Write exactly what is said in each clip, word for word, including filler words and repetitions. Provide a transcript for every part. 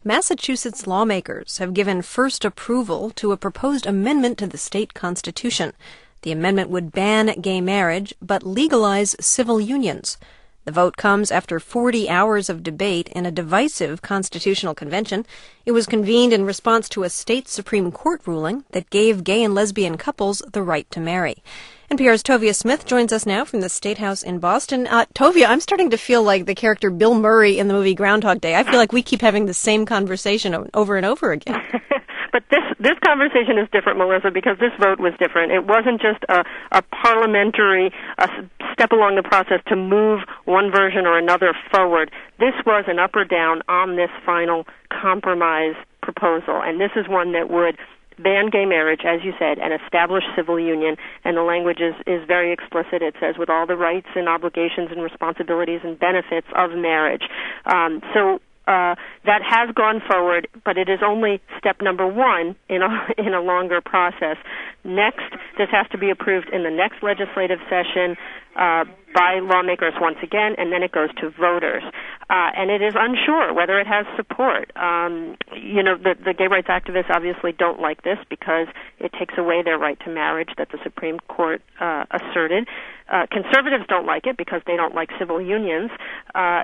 Massachusetts lawmakers have given first approval to a proposed amendment to the state constitution. The amendment would ban gay marriage, but legalize civil unions. The vote comes after forty hours of debate in a divisive constitutional convention. It was convened in response to a state Supreme Court ruling that gave gay and lesbian couples the right to marry. N P R's Tovia Smith joins us now from the State House in Boston. Uh, Tovia, I'm starting to feel like the character Bill Murray in the movie Groundhog Day. I feel like we keep having the same conversation over and over again. But this this conversation is different, Melissa, because this vote was different. It wasn't just a, a parliamentary a step along the process to move one version or another forward. This was an up or down on this final compromise proposal, and this is one that would ban gay marriage, as you said, and establish civil union. And the language is, is very explicit. It says, with all the rights and obligations and responsibilities and benefits of marriage. Um, so uh, that has gone forward, but it is only step number one in a, in a longer process. Next, this has to be approved in the next legislative session uh, by lawmakers once again, and then it goes to voters. Uh, and it is unsure whether it has support. Um, you know, the, the gay rights activists obviously don't like this because it takes away their right to marriage that the Supreme Court uh, asserted. Uh, conservatives don't like it because they don't like civil unions. Uh,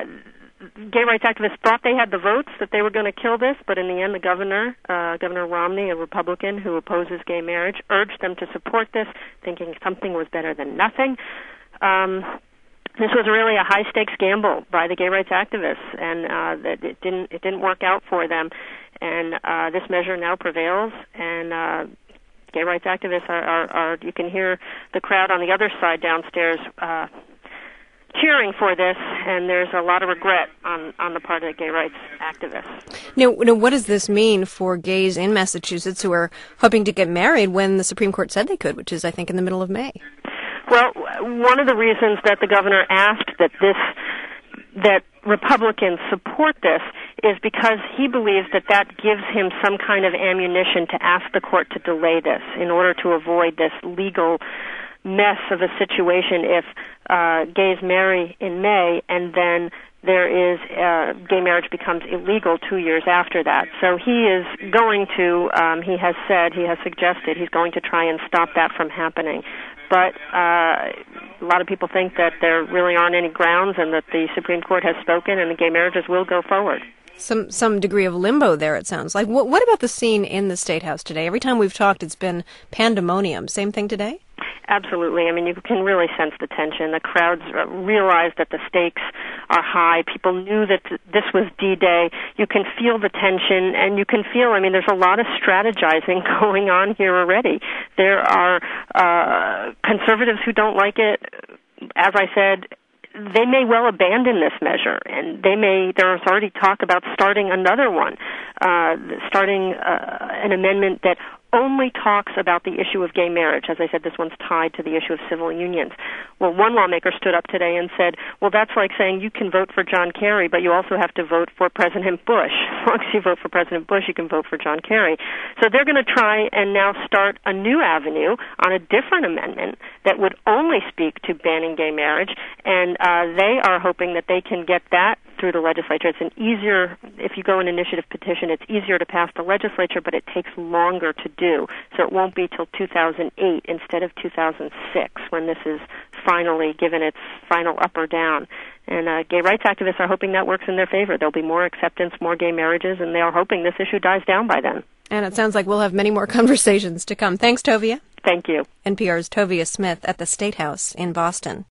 Gay rights activists thought they had the votes, that they were going to kill this, but in the end the governor, uh, Governor Romney, a Republican who opposes gay marriage, urged them to support this, thinking something was better than nothing. Um, this was really a high-stakes gamble by the gay rights activists, and uh, that it didn't it didn't work out for them. And uh, this measure now prevails, and uh, gay rights activists are, are, are, you can hear the crowd on the other side downstairs uh, cheering for this, and there's a lot of regret on, on the part of the gay rights activists. Now, now, what does this mean for gays in Massachusetts who are hoping to get married when the Supreme Court said they could, which is, I think, in the middle of May? Well, one of the reasons that the governor asked that this that Republicans support this is because he believes that that gives him some kind of ammunition to ask the court to delay this in order to avoid this legal mess of a situation if uh, gays marry in May and then there is uh, gay marriage becomes illegal two years after that. So he is going to, um, he has said, he has suggested he's going to try and stop that from happening. But uh, a lot of people think that there really aren't any grounds and that the Supreme Court has spoken and the gay marriages will go forward. Some some degree of limbo there, it sounds like. What, what about the scene in the State House today? Every time we've talked, it's been pandemonium. Same thing today? Absolutely. I mean, you can really sense the tension. The crowds realize that the stakes are high. People knew that this was D-Day. You can feel the tension, and you can feel, I mean, there's a lot of strategizing going on here already. There are uh, conservatives who don't like it. As I said, they may well abandon this measure, and they may, there's already talk about starting another one, uh, starting uh, an amendment that only talks about the issue of gay marriage. As I said, this one's tied to the issue of civil unions. Well, one lawmaker stood up today and said, well, that's like saying you can vote for John Kerry, but you also have to vote for President Bush. As long as you vote for President Bush, you can vote for John Kerry. So they're going to try and now start a new avenue on a different amendment that would only speak to banning gay marriage, and uh, they are hoping that they can get that through the legislature. It's an easier, if you go an initiative petition, it's easier to pass the legislature, but it takes longer to do. So it won't be till two thousand eight instead of two thousand six when this is finally given its final up or down. And uh, gay rights activists are hoping that works in their favor. There'll be more acceptance, more gay marriages, and they are hoping this issue dies down by then. And it sounds like we'll have many more conversations to come. Thanks, Tovia. Thank you. N P R's Tovia Smith at the State House in Boston.